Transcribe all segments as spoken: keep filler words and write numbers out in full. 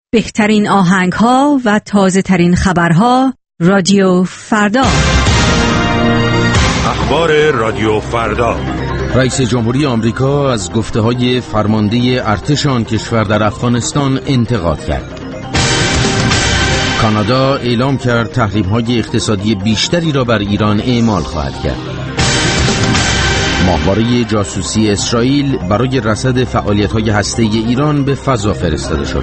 بهترین آهنگ‌ها و تازه‌ترین خبرها رادیو فردا. اخبار رادیو فردا. رئیس جمهوری آمریکا از گفته‌های فرمانده ارتش آن کشور در افغانستان انتقاد کرد. کانادا اعلام کرد تحریم‌های اقتصادی بیشتری را بر ایران اعمال خواهد کرد. ماهواره جاسوسی اسرائیل برای رصد فعالیت‌های هسته‌ای ایران به فضا فرستاده شد.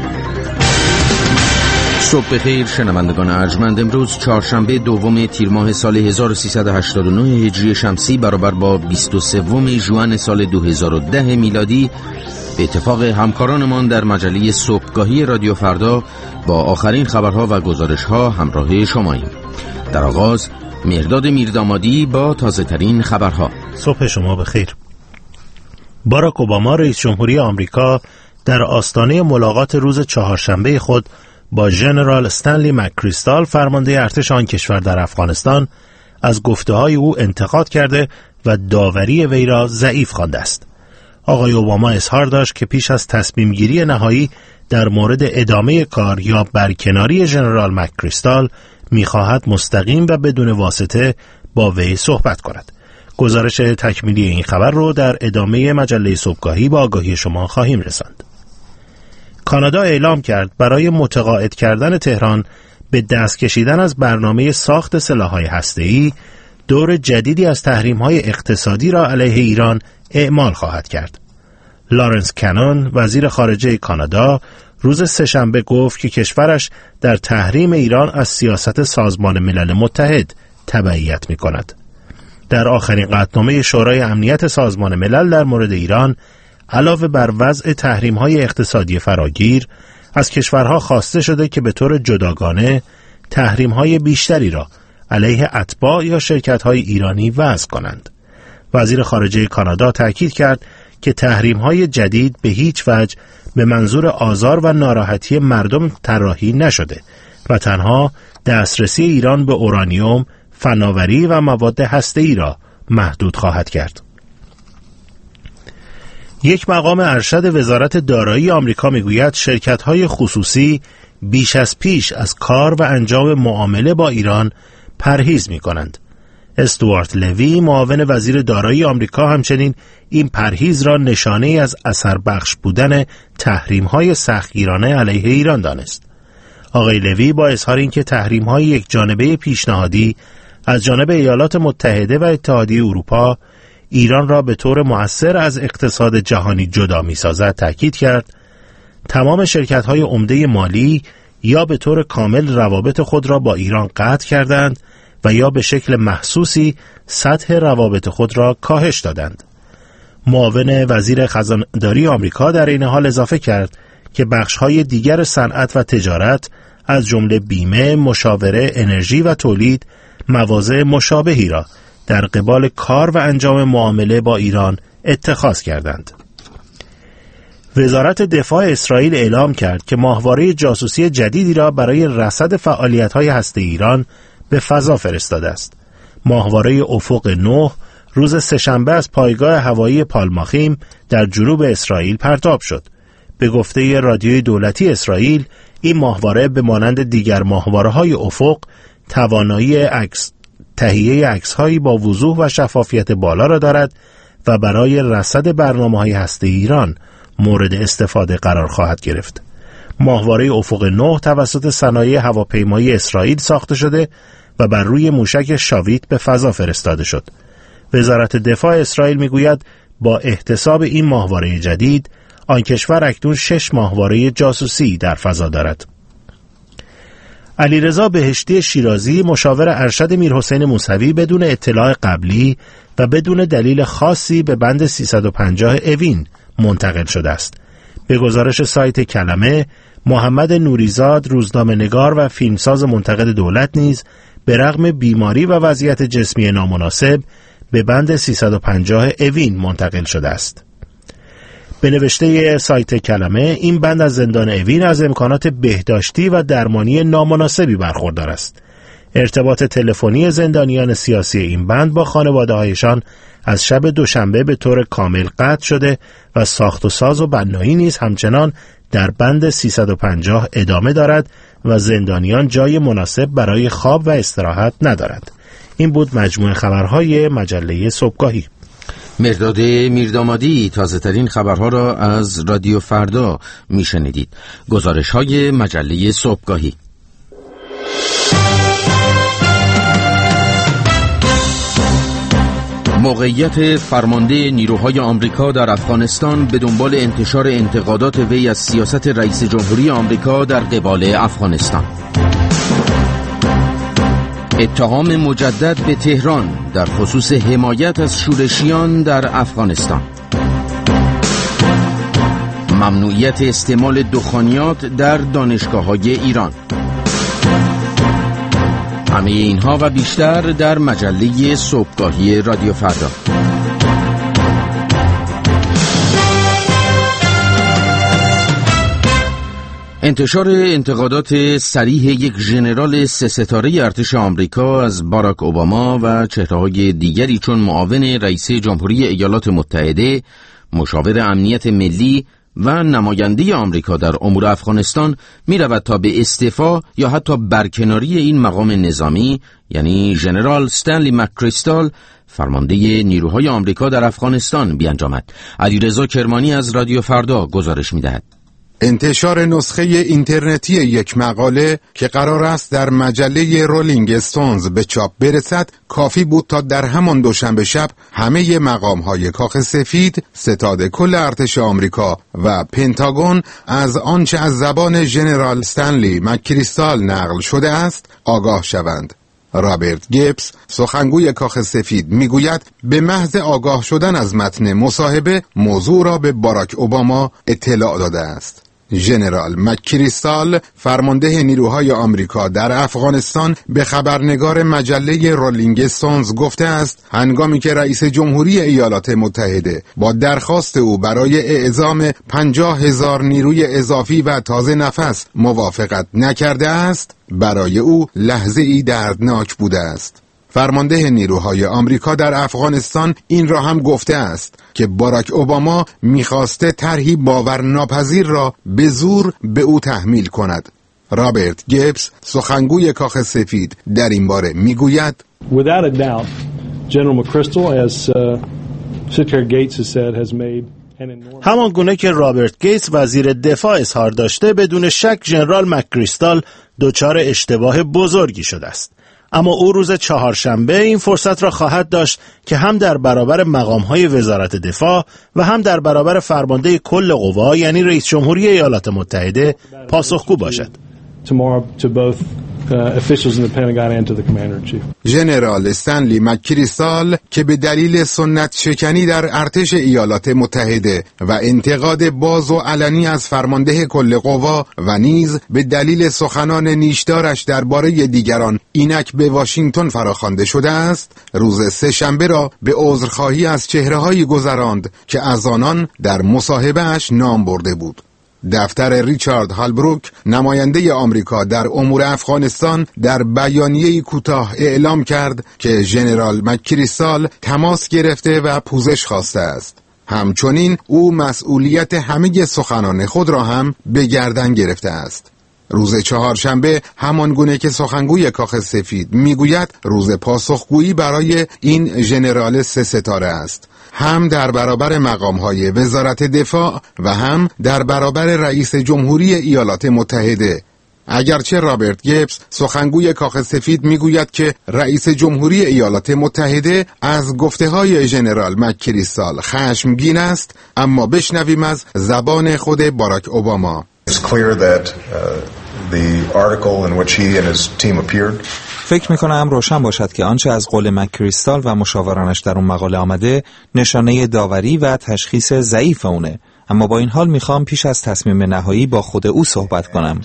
صبح بخیر شنوندگان ارجمند. امروز چهارشنبه دوم تیر ماه سال هزار و سیصد و هشتاد و نه هجری شمسی برابر با بیست و سوم ژوئن سال دو هزار و ده میلادی به اتفاق همکارانمان در مجله صبحگاهی رادیو فردا با آخرین خبرها و گزارش‌ها همراه شماییم. در آغاز مهرداد میردامادی با تازه ترین خبرها. صبح شما بخیر. باراک اوباما رئیس جمهوری آمریکا در آستانه ملاقات روز چهارشنبه خود با ژنرال استنلی مک‌کریستال فرمانده ارتش آن کشور در افغانستان از گفته‌های او انتقاد کرده و داوری وی را ضعیف خوانده است. آقای اوباما اظهار داشت که پیش از تصمیم گیری نهایی در مورد ادامه کار یا برکناری ژنرال مک‌کریستال می‌خواهد مستقیم و بدون واسطه با وی صحبت کند. گزارش تکمیلی این خبر رو در ادامه مجله صبحگاهی با آگاهی شما خواهیم رساند. کانادا اعلام کرد برای متقاعد کردن تهران به دست کشیدن از برنامه ساخت سلاح‌های هسته‌ای دور جدیدی از تحریم‌های اقتصادی را علیه ایران اعمال خواهد کرد. لارنس کنون وزیر خارجه کانادا روز سه‌شنبه گفت که کشورش در تحریم ایران از سیاست سازمان ملل متحد تبعیت می‌کند. در آخرین قطعنامه شورای امنیت سازمان ملل در مورد ایران علاوه بر وضع تحریم‌های اقتصادی فراگیر از کشورها خواسته شده که به طور جداگانه تحریم‌های بیشتری را علیه اتباع یا شرکت‌های ایرانی وضع کنند. وزیر خارجه کانادا تاکید کرد که تحریم‌های جدید به هیچ وجه به منظور آزار و ناراحتی مردم طراحی نشده و تنها دسترسی ایران به اورانیوم، فناوری و مواد هسته‌ای را محدود خواهد کرد. یک مقام ارشد وزارت دارایی آمریکا میگوید شرکت‌های خصوصی بیش از پیش از کار و انجام معامله با ایران پرهیز می‌کنند. استوارت لوی معاون وزیر دارایی آمریکا همچنین این پرهیز را نشانه از اثر بخش بودن تحریم‌های سختگیرانه علیه ایران دانست. آقای لوی با اظهار اینکه تحریم‌های یک جانبه پیشنهادی از جانب ایالات متحده و اتحادیه اروپا ایران را به طور مؤثر از اقتصاد جهانی جدا می‌سازد تاکید کرد تمام شرکت‌های عمده مالی یا به طور کامل روابط خود را با ایران قطع کردند و یا به شکل محسوسی سطح روابط خود را کاهش دادند. معاون وزیر خزانه‌داری آمریکا در این حال اضافه کرد که بخش‌های دیگر صنعت و تجارت از جمله بیمه، مشاوره، انرژی و تولید مواضع مشابهی را در قبال کار و انجام معامله با ایران اتخاذ کردند. وزارت دفاع اسرائیل اعلام کرد که ماهواره جاسوسی جدیدی را برای رصد فعالیت‌های هسته‌ای ایران به فضا فرستاده است. ماهواره افق نه روز سه‌شنبه از پایگاه هوایی پالماخیم در جنوب اسرائیل پرتاب شد. به گفته رادیوی دولتی اسرائیل، این ماهواره به مانند دیگر ماهواره‌های افق توانایی عکس تهیه عکس‌هایی با وضوح و شفافیت بالا را دارد و برای رصد برنامه‌های هسته‌ای ایران مورد استفاده قرار خواهد گرفت. ماهواره افق نه توسط صنایع هواپیمایی اسرائیل ساخته شده و بر روی موشک شاویت به فضا فرستاده شد. وزارت دفاع اسرائیل میگوید با احتساب این ماهواره جدید آن کشور اکنون شش ماهواره جاسوسی در فضا دارد. علیرضا بهشتی شیرازی مشاور ارشد میرحسین موسوی بدون اطلاع قبلی و بدون دلیل خاصی به بند سیصد و پنجاه اوین منتقل شده است. به گزارش سایت کلمه، محمد نوریزاد روزنامه‌نگار و فیلمساز منتقد دولت نیز به رغم بیماری و وضعیت جسمی نامناسب به بند سیصد و پنجاه اوین منتقل شده است. به نوشته سایت کلمه، این بند از زندان اوین از امکانات بهداشتی و درمانی نامناسبی برخوردار است. ارتباط تلفنی زندانیان سیاسی این بند با خانواده‌هایشان از شب دوشنبه به طور کامل قطع شده و ساخت و ساز و بنایی نیز همچنان در بند سیصد و پنجاه ادامه دارد و زندانیان جای مناسب برای خواب و استراحت ندارند. این بود مجموع خبرهای مجله صبحگاهی. مرداد میردامادی تازه ترین خبرها را از رادیو فردا میشنیدید. گزارش های مجله صبحگاهی. موقعیت فرمانده نیروهای آمریکا در افغانستان به دنبال انتشار انتقادات وی از سیاست رئیس جمهوری آمریکا در قبال افغانستان. اتهام مجدد به تهران در خصوص حمایت از شورشیان در افغانستان. ممنوعیت استعمال دخانیات در دانشگاه‌های ایران. همه اینها و بیشتر در مجله صبحگاهی رادیو فردا. انتشار انتقادات صریح یک ژنرال سه ستاره ارتش آمریکا از باراک اوباما و چهره‌های دیگری چون معاون رئیس جمهوری ایالات متحده، مشاور امنیت ملی و نماینده آمریکا در امور افغانستان می رود تا به استعفا یا حتی برکناری این مقام نظامی، یعنی ژنرال استنلی مک‌کریستال، فرمانده نیروهای آمریکا در افغانستان بیانجامد. علیرضا کرمانی از رادیو فردا گزارش می دهد. انتشار نسخه اینترنتی یک مقاله که قرار است در مجله رولینگ استونز به چاپ برسد کافی بود تا در همان دوشنبه شب همه مقام‌های کاخ سفید، ستاد کل ارتش آمریکا و پنتاگون از آنچه از زبان ژنرال استنلی مک‌کریستال نقل شده است آگاه شوند. رابرت گیبز، سخنگوی کاخ سفید، میگوید به محض آگاه شدن از متن مصاحبه موضوع را به باراک اوباما اطلاع داده است. ژنرال مک‌کریستال، فرمانده نیروهای آمریکا در افغانستان، به خبرنگار مجله رولینگ استونز گفته است هنگامی که رئیس جمهوری ایالات متحده با درخواست او برای اعزام پنجاه هزار نیروی اضافی و تازه نفس موافقت نکرده است، برای او لحظه ای دردناک بوده است. فرمانده نیروهای آمریکا در افغانستان این را هم گفته است که باراک اوباما می‌خواسته طرحی باورناپذیر را به زور به او تحمیل کند. رابرت گیبز، سخنگوی کاخ سفید، در این باره میگوید Without a doubt, General McChrystal, as uh, Secretary Gates has said, has made همان گونه که رابرت گیتس وزیر دفاع اظهار داشته، بدون شک ژنرال مک‌کریستال دچار اشتباه بزرگی شده است. اما او روز چهارشنبه این فرصت را خواهد داشت که هم در برابر مقام‌های وزارت دفاع و هم در برابر فرمانده کل قوا یعنی رئیس جمهوری ایالات متحده پاسخگو باشد. ژنرال استنلی مک‌کریستال که به دلیل سنت شکنی در ارتش ایالات متحده و انتقاد باز و علنی از فرمانده کل قوا و نیز به دلیل سخنان نیشدارش درباره دیگران اینک به واشنگتن فراخوانده شده است، روز سه شنبه را به عذرخواهی از چهره‌هایی گذراند که از آنان در مصاحبه‌اش نام برده بود. دفتر ریچارد هالبروک، نماینده آمریکا در امور افغانستان، در بیانیه‌ای کوتاه اعلام کرد که ژنرال مک‌کریستال تماس گرفته و پوزش خواسته است. همچنین او مسئولیت همه سخنان خود را هم به گردن گرفته است. روز چهارشنبه، همان گونه که سخنگوی کاخ سفید میگوید، روز پاسخگویی برای این ژنرال سه ستاره است، هم در برابر مقام‌های وزارت دفاع و هم در برابر رئیس جمهوری ایالات متحده. اگرچه رابرت گیبز، سخنگوی کاخ سفید، میگوید که رئیس جمهوری ایالات متحده از گفته‌های ژنرال مک‌کریستال خشمگین است، اما بشنویم از زبان خود باراک اوباما. فکر میکنم روشن باشد که آنچه از قول مک‌کریستال و مشاورانش در اون مقاله آمده نشانه داوری و تشخیص ضعیف اونه، اما با این حال میخوام پیش از تصمیم نهایی با خود او صحبت کنم.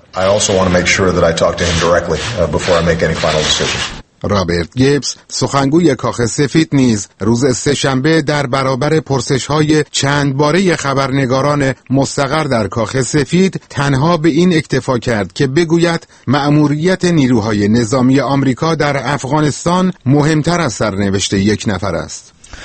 رابرت گیبز، سخنگوی کاخ سفید، نیز روز سه‌شنبه در برابر پرسش‌های چند باره خبرنگاران مستقر در کاخ سفید تنها به این اکتفا کرد که بگوید مأموریت نیروهای نظامی آمریکا در افغانستان مهمتر از سرنوشت یک نفر است.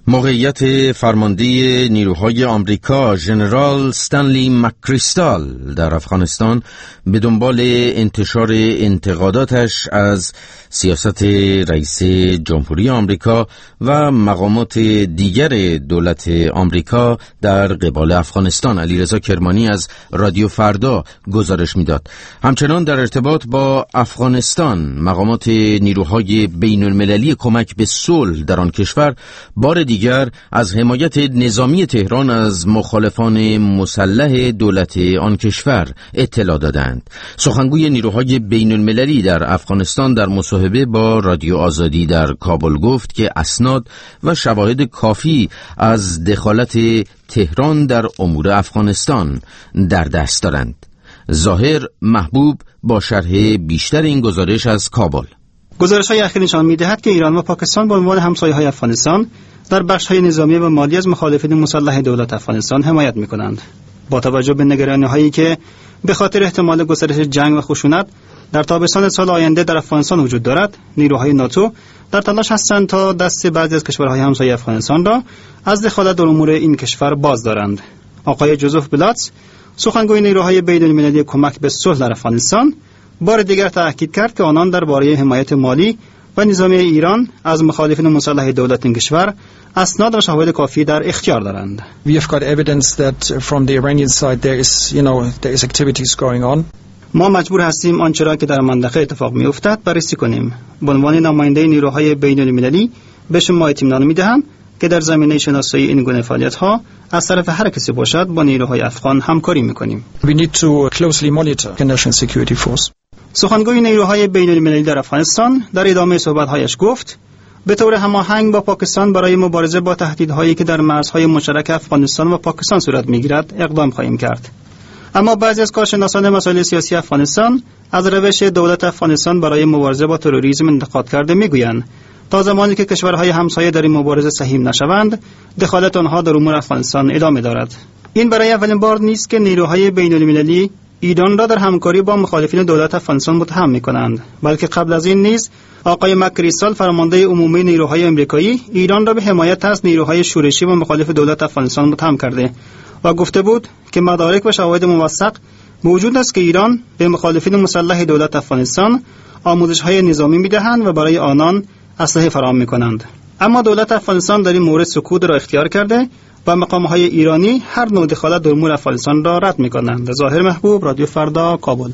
موقعیت فرمانده نیروهای آمریکا ژنرال استنلی مکریستال در افغانستان به دنبال انتشار انتقاداتش از سیاست رئیس جمهوری آمریکا و مقامات دیگر دولت آمریکا در قبال افغانستان علیرضا کرمانی از رادیو فردا گزارش میداد. همچنان در ارتباط با افغانستان مقامات نیروهای بین المللی کمک به صلح در آن کشور بار دیگر از حمایت نظامی تهران از مخالفان مسلح دولت آن کشور اطلاع دادند. سخنگوی نیروهای بین المللی در افغانستان در مصاحبه با رادیو آزادی در کابل گفت که اسناد و شواهد کافی از دخالت تهران در امور افغانستان در دست دارند. ظاهر محبوب با شرح بیشتر این گزارش از کابل. گزارش‌های اخیر نشان می‌دهد که ایران و پاکستان به عنوان همسایه‌های افغانستان در بخش‌های نظامی و مالی از مخالفین مسلح دولت افغانستان حمایت می‌کنند. با توجه به نگرانی‌هایی که به خاطر احتمال گسترش جنگ و خشونت در تابستان سال آینده در افغانستان وجود دارد، نیروهای ناتو در تلاش هستند تا دست بعضی از کشورهای همسایه افغانستان را از دخالت در امور این کشور باز دارند. آقای جوزف بلاتس، سخنگوی نیروهای بین‌المللی کمک به صلح در افغانستان، بار دیگر تاکید کرد که آنان درباره حمایت مالی و نظامی ایران از مخالفین مسلح دولت این کشور اسناد و شواهد کافی در اختیار دارند. We have got evidence that from the Iranian side there is, you know, there is activities going on. ما مجبور هستیم آنچه را که در منطقه اتفاق می‌افتد بررسی کنیم. به عنوان نماینده نیروهای بین‌المللی به شما اطمینان می‌دهم که در زمینه شناسایی این گونه فعالیت‌ها از طرف هر کسی باشد با نیروهای افغان همکاری می‌کنیم. We need to closely monitor the National Security Force. سخنگوی نیروهای بین‌المللی در افغانستان در ادامه صحبت‌هایش گفت به طور هماهنگ با پاکستان برای مبارزه با تهدیدهایی که در مرزهای مشترک افغانستان و پاکستان صورت می‌گیرد اقدام خواهیم کرد. اما بعضی از کارشناسان مسائل سیاسی افغانستان از روش دولت افغانستان برای مبارزه با تروریسم انتقاد کرده می‌گویند تا زمانی که کشورهای همسایه در این مبارزه سهیم نشوند، دخالت آنها در امور افغانستان ادامه دارد. این برای اولین بار نیست که نیروهای بین‌المللی ایران را در همکاری با مخالفین دولت افغانستان متهم می‌کنند، بلکه قبل از این نیز آقای مکریستال فرمانده عمومی نیروهای آمریکایی ایران را به حمایت از نیروهای شورشی و مخالف دولت افغانستان متهم کرده و گفته بود که مدارک و شواهد موثق موجود است که ایران به مخالفین مسلح دولت افغانستان آموزش‌های نظامی می‌دهند و برای آنان اسلحه فراهم می‌کنند. اما دولت افغانستان در این مورد سکوت را اختیار کرده و مقام‌های ایرانی هر نوع دخالت در امور افغانستان را رد می‌کنند. ظاهر محبوب، رادیو فردا، کابل.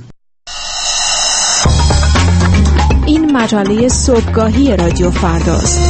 این مجله صبحگاهی رادیو فرداست.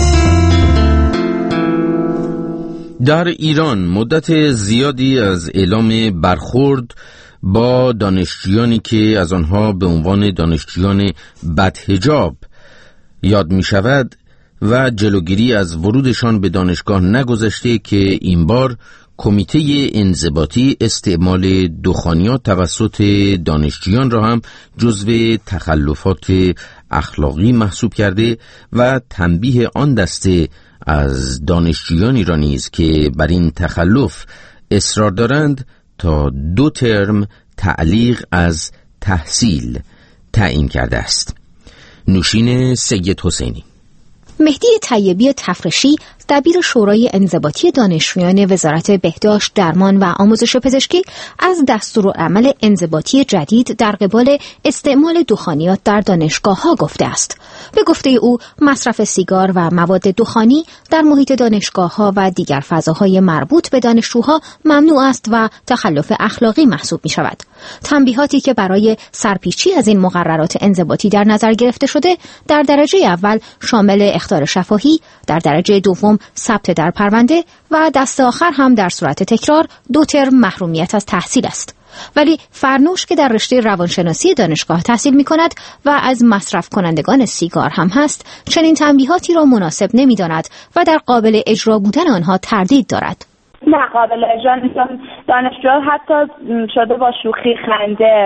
در ایران مدت زیادی از اعلام برخورد با دانشجویانی که از آنها به عنوان دانشجویان بدحجاب یاد می شود و جلوگیری از ورودشان به دانشگاه نگذشته که این بار کمیته انضباطی استعمال دخانیات توسط دانشجویان را هم جزو تخلفات اخلاقی محسوب کرده و تنبیه آن دسته از دانشجویانی را نیز که بر این تخلف اصرار دارند تا دو ترم تعلیق از تحصیل تعیین کرده است. نوشین سید حسینی. مهدی طیبی تفرشی، دبیر شورای انضباطی دانشجویان وزارت بهداشت، درمان و آموزش پزشکی، از دستورالعمل انضباطی جدید در قبال استعمال دخانیات در دانشگاه‌ها گفته است. به گفته او، مصرف سیگار و مواد دخانی در محیط دانشگاه‌ها و دیگر فضاهای مربوط به دانشجوها ممنوع است و تخلف اخلاقی محسوب می‌شود. تنبیهاتی که برای سرپیچی از این مقررات انضباطی در نظر گرفته شده، در درجه اول شامل اخطار شفاهی، در درجه دوم ثبت در پرونده و دست آخر هم در صورت تکرار دو ترم محرومیت از تحصیل است. ولی فرنوش که در رشته روانشناسی دانشگاه تحصیل می کند و از مصرف کنندگان سیگار هم هست، چنین تنبیهاتی را مناسب نمی داند و در قابل اجرا بودن آنها تردید دارد. نه، قابل اجرا نیستن. دانشجو حتی شده با شوخی خنده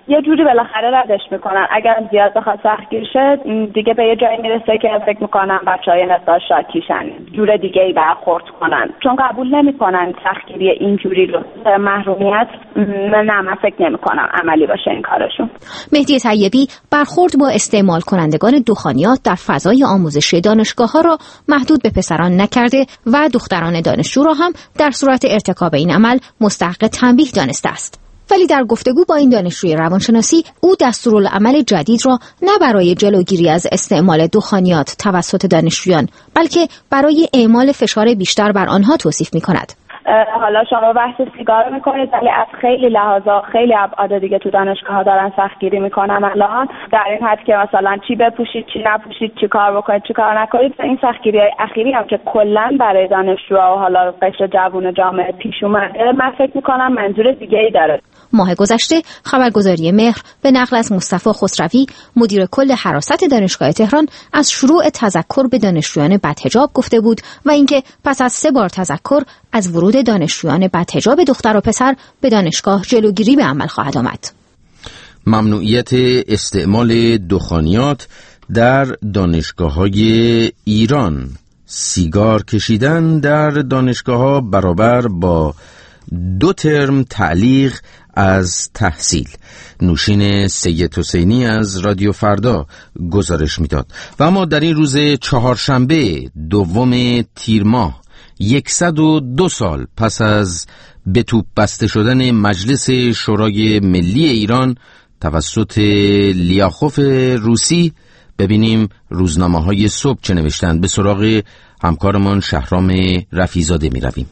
یه جوری بالاخره ردش میکنن. اگر زیاد بخواد سختگیر شه دیگه به یه جایی میرسه که فکر میکنن بچهای نسا شاکیشن، جور دیگه ای برخورد کنن، چون قبول نمیکنن سختگیری اینجوری رو. محرومیت نه، من فکر نمیکنم عملی باشه این کارشون. مهدی طیبی برخورد با استعمال کنندگان دخانیات در فضای آموزشی دانشگاه‌ها را محدود به پسران نکرده و دختران دانشجو را هم در صورت ارتکاب این عمل مستحق تنبیه دانسته است. ولی در گفتگو با این دانشجوی روانشناسی او دستورالعمل جدید را نه برای جلوگیری از استعمال دخانیات توسط دانشجویان بلکه برای اعمال فشار بیشتر بر آنها توصیف می‌کند. حالا شما بحث سیگار میکنید ولی از خیلی لحاظا خیلی ابعاد دیگه تو دانشگاه ها دارن سختگیری میکنن الان، در این حد که مثلا چی بپوشید چی نپوشید، چی کار بکنید چی کار نکنید. این سختگیری های اخیری هم که کلا برای دانشجوها و حالا قشر جوان جامعه پیش اومده، من فکر میکنم منظور دیگه ای داره. ماه گذشته خبرگزاری مهر به نقل از مصطفی خسروی مدیر کل حراست دانشگاه تهران از شروع تذکر به دانشجویان بدحجاب گفته بود و اینکه پس از سه بار تذکر از ورود دانشجویان بدحجاب دختر و پسر به دانشگاه جلوگیری به عمل خواهد آمد. ممنوعیت استعمال دخانیات در دانشگاه‌های ایران. سیگار کشیدن در دانشگاه‌ها برابر با دو ترم تعلیق از تحصیل. نوشین سید حسینی از رادیو فردا گزارش میداد. و اما در این روز چهارشنبه دوم تیر ماه یکصد و دو سال پس از به توپ بسته شدن مجلس شورای ملی ایران توسط لیاخوف روسی، ببینیم روزنامه‌های صبح چه نوشتند. به سراغ همکارمان شهرام رفیزاده می رویم.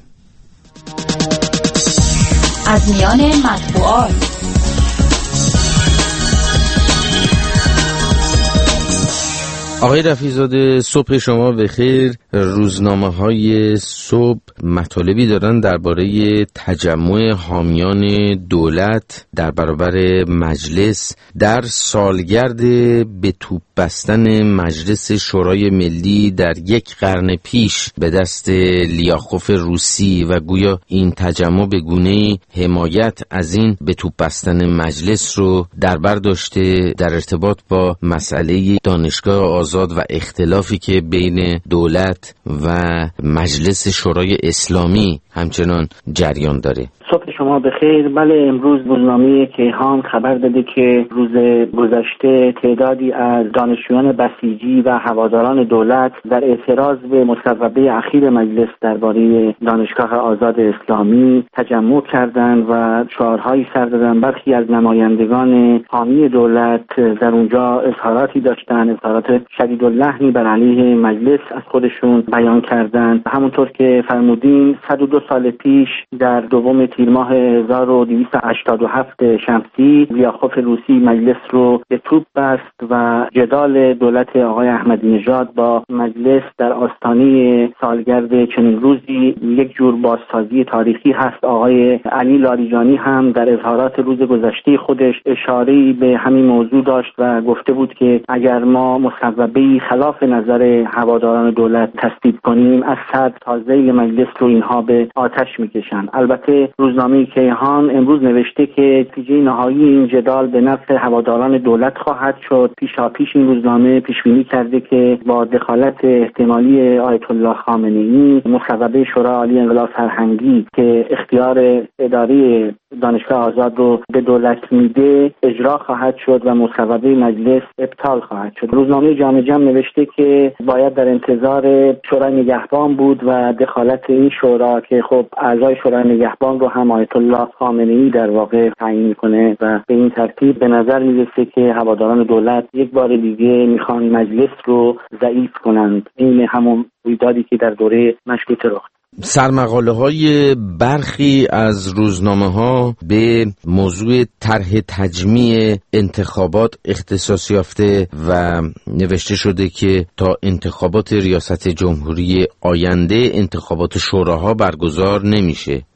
از میان مطبوعات آقای رفیزاده، صبح شما بخیر. روزنامه‌های صبح مطالبی دارن درباره تجمع حامیان دولت در برابر مجلس در سالگرد به توپ بستن مجلس شورای ملی در یک قرن پیش به دست لیاخوف روسی و گویا این تجمع به گونه‌ای حمایت از این به توپ بستن مجلس رو در بر داشته در ارتباط با مسئله دانشگاه آزاد و اختلافی که بین دولت و مجلس شورای اسلامی همچنان جریان داره. صبح شما بخیر. بله، امروز روزنامه کیهان خبر داده که روز گذشته تعدادی از دانشجویان بسیجی و هواداران دولت در اعتراض به مصوبه اخیر مجلس درباره دانشگاه آزاد اسلامی تجمع کردند و شعارهایی سر دادند. برخی از نمایندگان حامی دولت در اونجا اظهاراتی داشتند، اظهارات شدیداللحنی بر علیه مجلس از خودشون بیان کردند. همونطور که فرمودین صد و دو سال پیش در دوم تیر ماه هزار و دویست و هشتاد و هفت شمسی لیاخوف روسی مجلس رو به توپ بست و جدال دولت آقای احمدی نژاد با مجلس در آستانه سالگرد چنین روزی یک جور بازسازی تاریخی هست. آقای علی لاریجانی هم در اظهارات روز گذشته خودش اشاره‌ای به همین موضوع داشت و گفته بود که اگر ما مصوبه‌ای خلاف نظر هواداران دولت تصویب کنیم از صدر تا ذیل مجلس رو اینها به آتش میکشن. البته روزنامه کیهان امروز نوشته که نتیجه نهایی این جدال به نفع هواداران دولت خواهد شد. پیشاپیش این روزنامه پیش بینی کرده که با دخالت احتمالی آیت الله خامنه‌ای مصوبه شورای عالی انقلاب فرهنگی که اختیار اداره دانشگاه آزاد رو به دولت میده اجرا خواهد شد و مصوبه مجلس ابطال خواهد شد. روزنامه جامعه جمع نوشته که باید در انتظار شورای نگهبان بود و دخالت این شورا که خب اعضای شورای نگهبان رو هم آیت الله خامنه‌ای در واقع تعیین میکنه و به این ترتیب به نظر میرسه که هواداران دولت یک بار دیگه میخوان مجلس رو ضعیف کنند. این همون رویدادی که در دوره مشروطه رخ داد. سرمقاله های برخی از روزنامه ها به موضوع طرح تجمیع انتخابات اختصاص یافته و نوشته شده که تا انتخابات ریاست جمهوری آینده انتخابات شوراها برگزار نمیشه.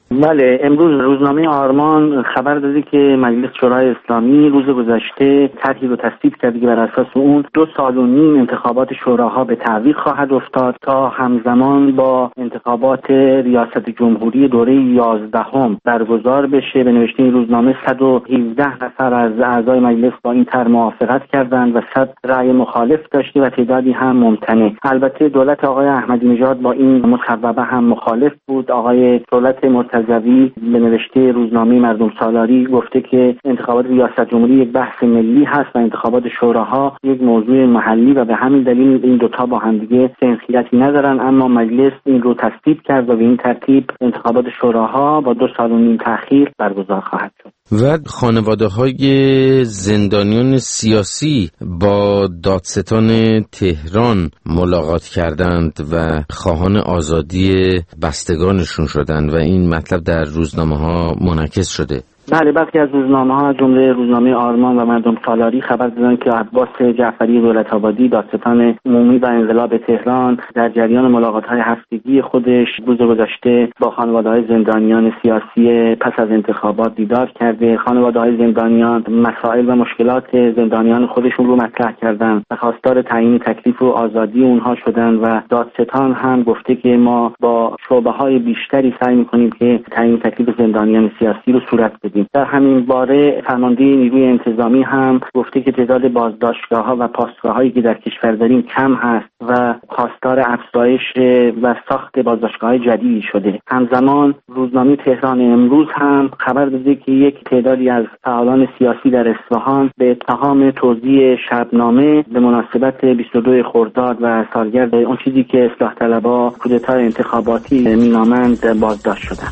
بله، امروز روزنامه آرمان خبر داده که مجلس شورای اسلامی روز گذشته طرحی رو تصویب کرده که بر اساس اون دو سال و نیم انتخابات شوراها به تعویق خواهد افتاد تا همزمان با انتخابات ریاست جمهوری دوره یازدهم برگزار بشه. به نوشته این روزنامه صد و هفده نفر از اعضای مجلس با این طرح موافقت کردند و صد رأی مخالف داشته و تعدادی هم ممتنع. البته دولت آقای احمدی نژاد با این مصوبه هم مخالف بود. آقای دولت مرتضوی به نوشته روزنامه مردم سالاری گفته که انتخابات ریاست جمهوری یک بحث ملی هست و انتخابات شوراها یک موضوع محلی و به همین دلیل این دوتا با همدیگه سنخیتی ندارن، اما مجلس این رو تصویب کرد و به این ترتیب انتخابات شوراها با دو سال و نیم تأخیر برگزار خواهد شد. و خانواده‌های زندانیان سیاسی با دادستان تهران ملاقات کردند و خواهان آزادی بستگانشون شدند و این مطلب در روزنامه‌ها منعکس شده. بله، برخی از روزنامه‌ها جمله روزنامه آرمان و مردم سالاری خبر دادند که عباس جعفری دولت‌آبادی دادستان عمومی و انقلاب تهران در جریان ملاقات‌های هفتگی خودش روز گذشته با خانواده‌های زندانیان سیاسی پس از انتخابات دیدار کرده. خانواده‌های زندانیان مسائل و مشکلات زندانیان خودشون رو مطرح کردند و خواستار تعیین تکلیف و آزادی اونها شدند و دادستان هم گفته که ما با شعبه‌های بیشتری سعی می‌کنیم که تعیین تکلیف زندانیان سیاسی رو صورت بدیم. در همین باره فرمانده نیروی انتظامی هم گفته که تعداد بازداشتگاه‌ها و پاسگاه‌هایی که در کشور داریم کم هست و خواستار افزایش و ساخت بازداشتگاه‌های جدیدی شده. همزمان روزنامه تهران امروز هم خبر داده که یک تعدادی از فعالان سیاسی در اصفهان به اتهام توزیع شبنامه به مناسبت بیست و دو خرداد و سالگرد اون چیزی که اصلاح طلبها کودتای انتخاباتی مینامند بازداشت شدند.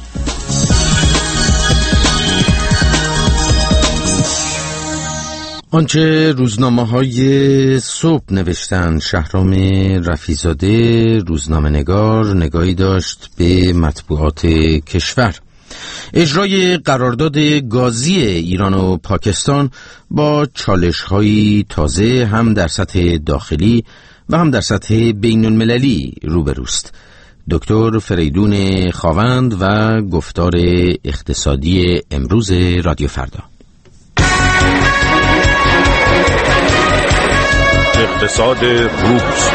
آنچه روزنامه‌های صبح نوشتند، شهرام رفیع‌زاده روزنامه نگار نگاهی داشت به مطبوعات کشور. اجرای قرارداد گازی ایران و پاکستان با چالش‌های تازه هم در سطح داخلی و هم در سطح بین المللی روبروست. دکتر فریدون خاوند و گفتار اقتصادی امروز رادیو فردا. اقتصاد روز.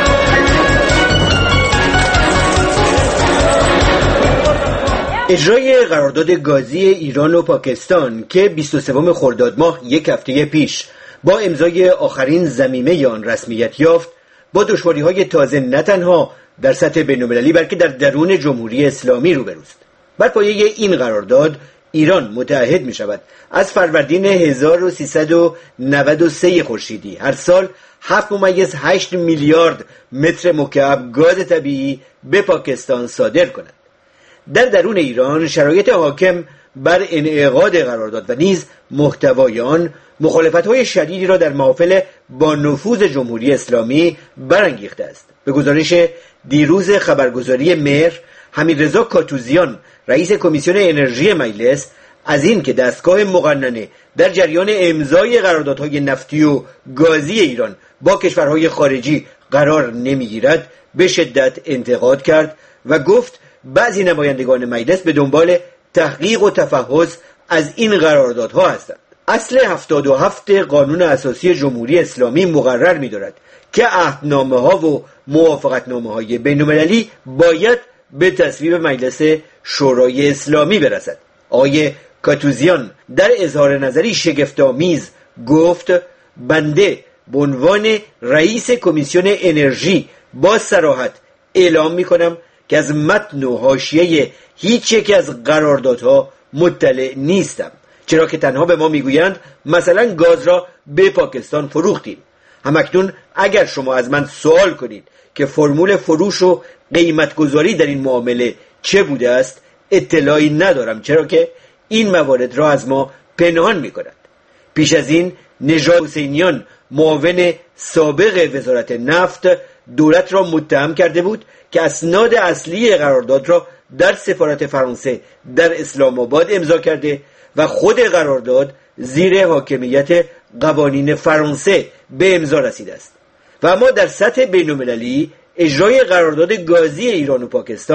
اجرای قرارداد گازی ایران و پاکستان که بیست و سوم خرداد ماه یک هفته پیش با امضای آخرین ضمیمه آن رسمیت یافت، با دشواری‌های تازه نه تنها در سطح بین‌المللی بلکه در درون جمهوری اسلامی روبروست. بر پایه این قرارداد ایران متعهد می شود از فروردین هزار و سیصد و نود و سه خورشیدی هر سال هفت ممیز هشت میلیارد متر مکعب گاز طبیعی به پاکستان صادر کند. در درون ایران شرایط حاکم بر انعقاد قرارداد و نیز محتوای آن مخالفت‌های شدیدی را در محافل با نفوذ جمهوری اسلامی برانگیخته است. به گزارش دیروز خبرگزاری مهر، حمیدرضا کاتوزیان رئیس کمیسیون انرژی مجلس از این که دستگاه مقننه در جریان امضای قراردادهای نفتی و گازی ایران با کشورهای خارجی قرار نمیگیرد به شدت انتقاد کرد و گفت بعضی نمایندگان مجلس به دنبال تحقیق و تفحص از این قراردادها هستند. اصل هفتاد و هفت قانون اساسی جمهوری اسلامی مقرر می‌دارد که عهدنامه‌ها و موافقتنامه‌های بین‌المللی باید به تصویب مجلس شورای اسلامی برسد. آقای کاتوزیان در اظهار نظری شگفت‌آمیز گفت بنده به عنوان رئیس کمیسیون انرژی با صراحت اعلام می‌کنم که از متن و حاشیه هیچ یک از قراردادها مطلع نیستم، چرا که تنها به ما میگویند مثلا گاز را به پاکستان فروختیم. همکنون اگر شما از من سوال کنید که فرمول فروش و قیمت گذاری در این معامله چه بوده است، اطلاعی ندارم، چرا که این موارد را از ما پنهان می‌کند. پیش از این نژاد حسینیان معاون سابق وزارت نفت دولت را متهم کرده بود که اسناد اصلی قرارداد را در سفارت فرانسه در اسلام آباد امضا کرده و خود قرارداد زیر حاکمیت قوانین فرانسه به امضا رسیده است. و اما در سطح بین‌المللی اجرای قرارداد گازی ایران و پاکستان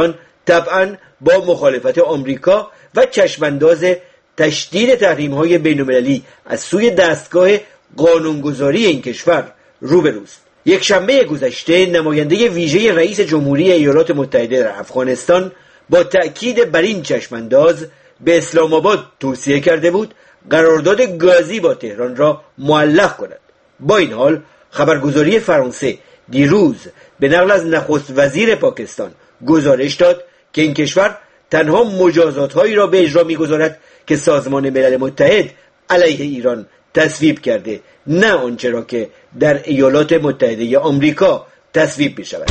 طبعاً با مخالفت آمریکا و چشمانداز تشدید تحریم‌های بین‌المللی از سوی دستگاه قانونگذاری این کشور روبروست. یک شنبه گذشته نماینده ویژه رئیس جمهوری ایالات متحده در افغانستان با تأکید بر این چشمانداز به اسلام آباد توصیه کرده بود قرارداد گازی با تهران را معلق کند. با این حال خبرگزاری فرانسه دیروز به نقل از نخست وزیر پاکستان گزارش داد که این کشور تنها مجازات‌هایی را به اجرا می‌گذارد که سازمان ملل متحد علیه ایران تصویب کرده، نه آنچه را که در ایالات متحده آمریکا تصویب می‌شود.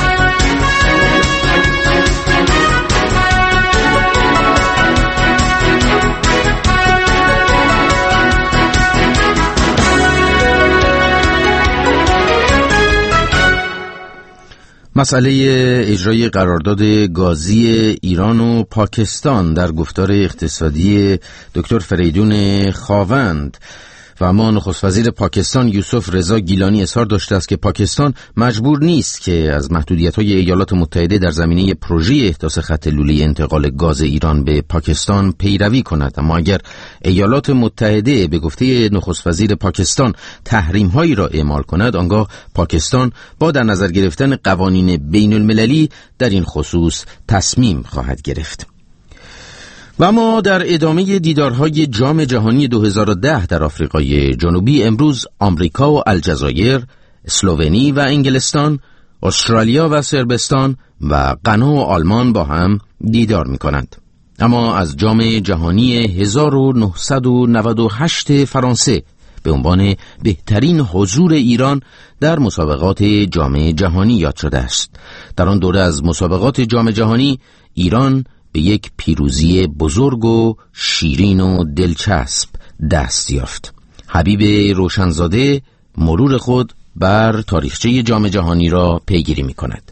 مسئله اجرای قرارداد گازی ایران و پاکستان در گفتار اقتصادی دکتر فریدون خاوند و اما نخست وزیر پاکستان یوسف رضا گیلانی اظهار داشته است که پاکستان مجبور نیست که از محدودیت‌های ایالات متحده در زمینه پروژه احداث خط لوله انتقال گاز ایران به پاکستان پیروی کند، اما اگر ایالات متحده به گفته نخست وزیر پاکستان تحریم‌هایی را اعمال کند، آنگاه پاکستان با در نظر گرفتن قوانین بین‌المللی در این خصوص تصمیم خواهد گرفت. و اما در ادامه دیدارهای جام جهانی دو هزار و ده در آفریقای جنوبی، امروز آمریکا و الجزایر، اسلوونی و انگلستان، استرالیا و صربستان و غنا و آلمان با هم دیدار می کنند. اما از جام جهانی هزار و نهصد و نود و هشت فرانسه به عنوان بهترین حضور ایران در مسابقات جام جهانی یاد شده است. در آن دوره از مسابقات جام جهانی ایران به یک پیروزی بزرگ و شیرین و دلچسب دست یافت. حبیب روشنزاده مرور خود بر تاریخچه جام جهانی را پیگیری می کند.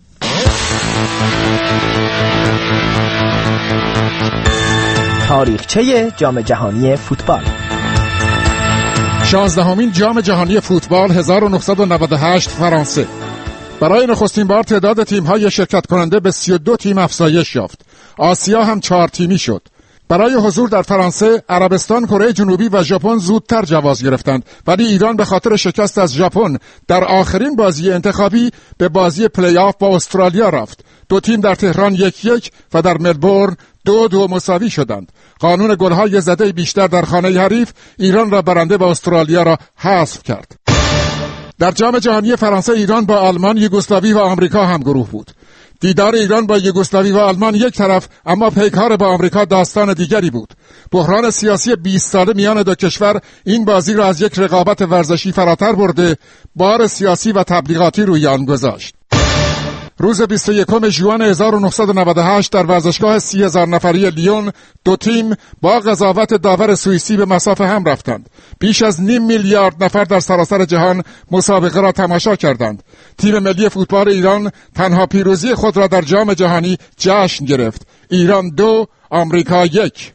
تاریخچه جام جهانی فوتبال. شانزدهمین جام جهانی فوتبال هزار و نهصد و نود و هشت فرانسه. برای نخستین بار تعداد تیم‌های شرکت کننده به سی و دو تیم افزایش یافت. آسیا هم چهار تیمی شد. برای حضور در فرانسه، عربستان، کره جنوبی و ژاپن زودتر جواز گرفتند، ولی ایران به خاطر شکست از ژاپن در آخرین بازی انتخابی به بازی پلی آف با استرالیا رفت. دو تیم در تهران یک یک و در ملبورن دو دو مساوی شدند. قانون گل‌های زده بیشتر در خانه حریف ایران را برنده با استرالیا را حذف کرد. در جام جهانی فرانسه ایران با آلمان، یوگسلاوی و آمریکا هم گروه بود. دیدار ایران با یوگسلاوی و آلمان یک طرف، اما پیکار با آمریکا داستان دیگری بود. بحران سیاسی بیست ساله میان دو کشور این بازی را از یک رقابت ورزشی فراتر برده، بار سیاسی و تبلیغاتی روی آن گذاشت. روز بیست و یکم ژوئن هزار و نهصد و نود و هشت در ورزشگاه سی هزار نفری لیون دو تیم با قضاوت داور سوئیسی به مصاف هم رفتند. بیش از نیم میلیارد نفر در سراسر جهان مسابقه را تماشا کردند. تیم ملی فوتبال ایران تنها پیروزی خود را در جام جهانی جشن گرفت. ایران دو، آمریکا یک.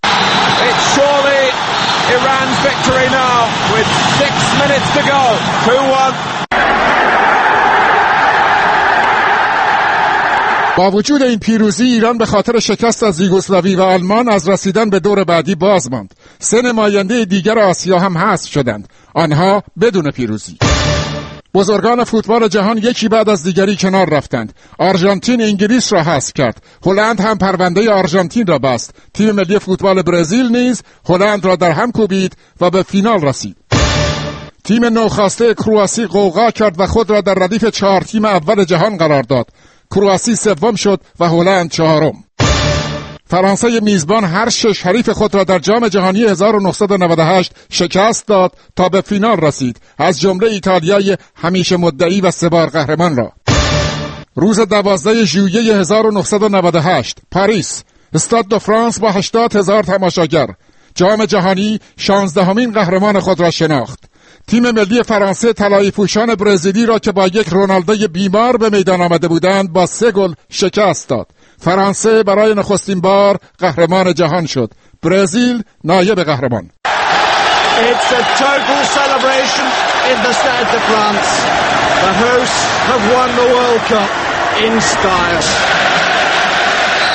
با وجود این پیروزی ایران به خاطر شکست از یوگسلاوی و آلمان از رسیدن به دور بعدی باز ماند. سه نماینده دیگر آسیا هم حذف شدند، آنها بدون پیروزی. بزرگان فوتبال جهان یکی بعد از دیگری کنار رفتند. آرژانتین انگلیس را حذف کرد. هلند هم پرونده آرژانتین را بست. تیم ملی فوتبال برزیل نیز هلند را در هم کوبید و به فینال رسید. تیم نوخاسته کرواسی غوغا کرد و خود را در ردیف چهار تیم اول جهان قرار داد. کرواسی سوم شد و هلند چهارم. فرانسه میزبان هر شش حریف خود را در جام جهانی هزار و نهصد و نود و هشت شکست داد تا به فینال رسید، از جمله ایتالیای همیشه مدعی و سه بار قهرمان را. روز دوازده ژوئیه هزار و نهصد و نود و هشت پاریس، استاد دو فرانس با هشتاد هزار تماشاگر، جام جهانی شانزدهمین قهرمان خود را شناخت. تیم ملی فرانسه طلایی پوشان برزیلی را که با یک رونالدو بیمار به میدان آمده بودند با سه گل شکست داد. فرانسه برای نخستین بار قهرمان جهان شد. برزیل نایب قهرمان. It's a total celebration in the Stade de France. The hosts have won the World Cup in style.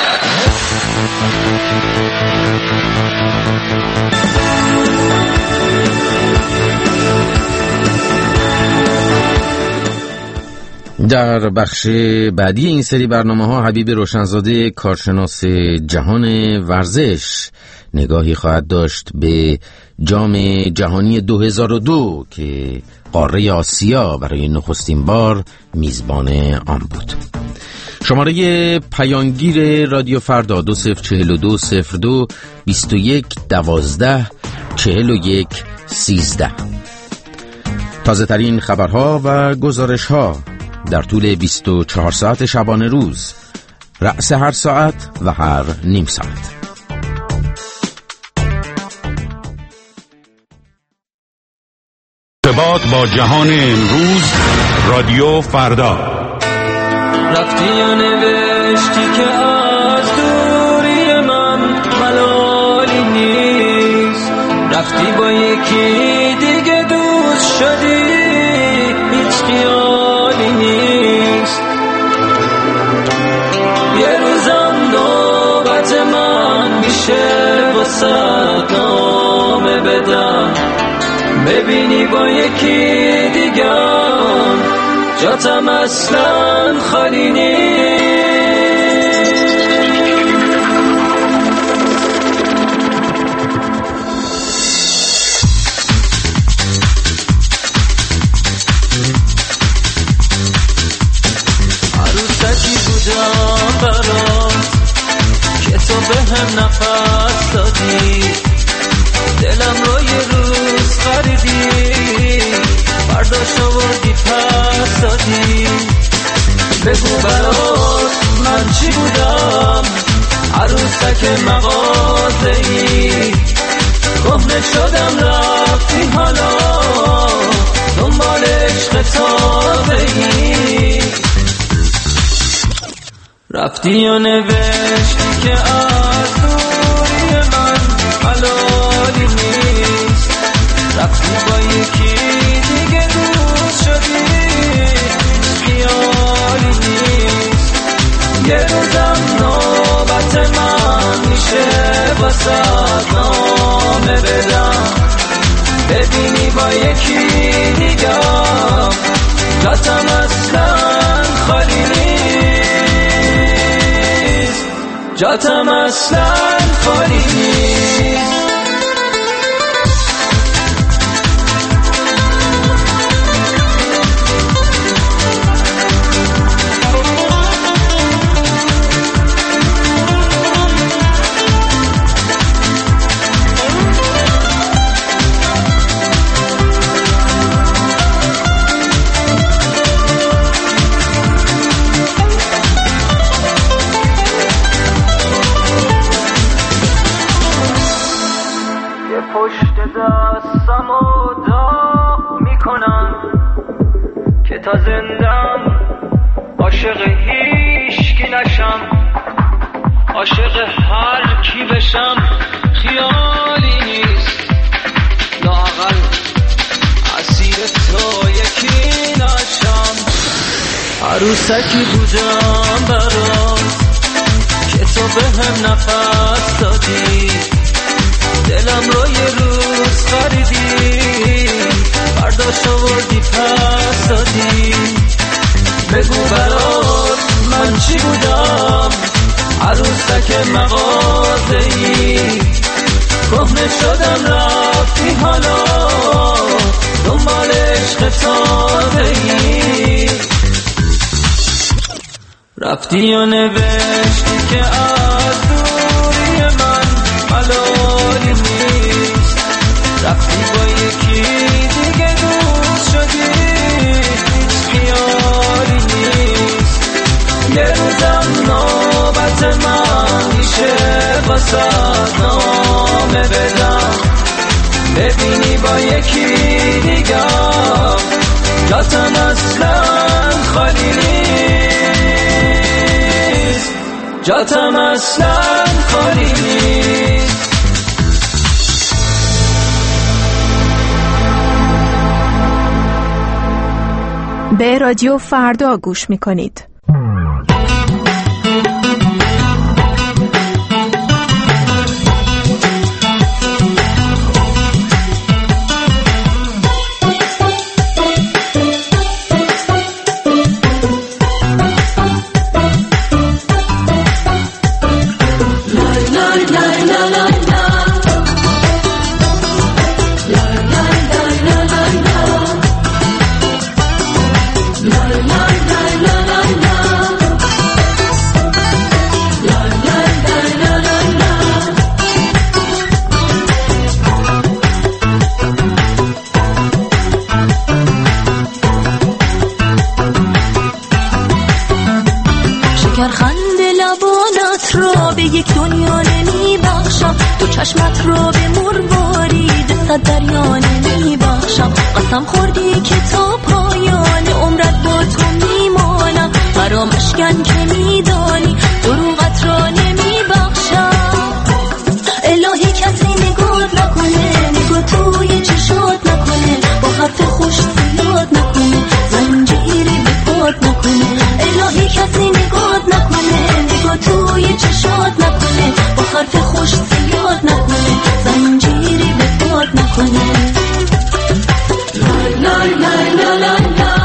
در بخش بعدی این سری برنامه ها حبیب روشنزاده کارشناس جهان ورزش نگاهی خواهد داشت به جام جهانی دو هزار و دو که قاره آسیا برای نخستین بار میزبان آن بود. شماره پیامگیر رادیو فردا دو صفر چهل و دو صفر دو بیست و یک دوازده چهل و یک سیزده. تازه ترین خبرها و گزارش ها در طول بیست و چهار ساعت شبانه روز، رأس هر ساعت و هر نیم ساعت. ارتباط با جهان امروز، رادیو فردا. رفتی و نوشتی که از دوری من ملالی نیست، رفتی با یکی دیگه دوست شدی، هیچ خیالی نیست. یه روزم نوبت من میشه واسه نامه بدم، ببینی با یکی دیگم جاتم اصلا خالی نیست. عروسکی بودم برات که تو به هم نفس دادی، دلم رو یه روز خریدی، برداشت آوردی پس دادی. بگو برات من چی بودم، عروسک مغازه‌ای، کهنه شدم رفتی حالا دنبال عشق تازه‌ای. رفتی و نوشتی که از دوری من حلالی نیست، رفتی با یکی دیگه دوست شدی، خیالی نیست. یه روزم نوبت من میشه واسه نامه بدم، ببینی با یکی دیگه جاتم اصلا خالی نیست، جاتم اصلا خالی نیست. تا زندم عاشق هیچ کی نشم، عاشق هر کی بشم خیالی نیست، لااقل اسیر تو یکی نشم. عروسکی بودم برات که تو به هم نفس دادی، دلم رو یه روز خریدی، برداشت آوردی پس دادی. بگو برات من چی بودم، عروسک مغازه‌ای، کهنه شدم رفتی حالا دنبال عشق تازه‌ای. رفتی و نوشتی که از دوری من ملالی نیست، رفتی با یکی دیگه دوست شدی، خیالی نیست. یه روزم نوبت من میشه واسه نامه بدم، ببینی با یکی دیگه جاتم اصلا خالی نیست، جاتم اصلا خالی نیست. به رادیو فردا گوش میکنید. چشمت رو به مور بارید صد دریا نمیبخشم قسم خوردی که تا پایان عمرت با تو میمانم برام اشکن که میدانی دروغت را نمیبخشم الهی کسی نگات نکنه نگاه توی چشات نکنه با حرف خوش زیاد نکنه زنجیری به پات نکنه الهی کسی نگات نکنه نگاه توی چشات نکنه با حرف خوش زیاد نکنه زنجیری به پات نکنه لا لا لا لا لا